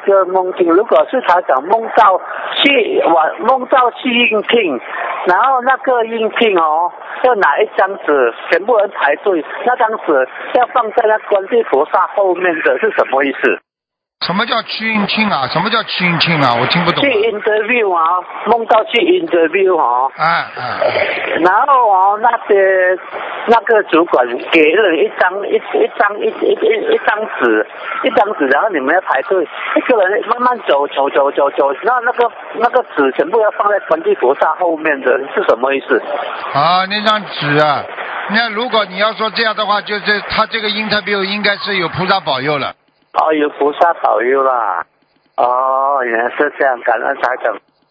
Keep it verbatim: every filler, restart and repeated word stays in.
个梦境，如果是台长梦到去我梦到去应聘，然后那个应聘哦要拿一张纸，全部人排队，那张纸要放在那观世菩萨后面的是什么意思？ 什么叫去应聘啊？什么叫去应聘啊？我听不懂、啊。 去 interview 啊，梦到去 interview 哦。 啊啊。 然后哦，那些那个主管给了一张一一张一一一一张纸，一张纸，然后你们要排队，一个人慢慢走走走走走，然后那个那个纸全部要放在观世菩萨后面的是什么意思？ 啊，那张纸啊，那如果你要说这样的话，就是他这个 interview 应该是有菩萨保佑了。 哦，有菩萨保佑啦。哦，原来是这样，感恩台长。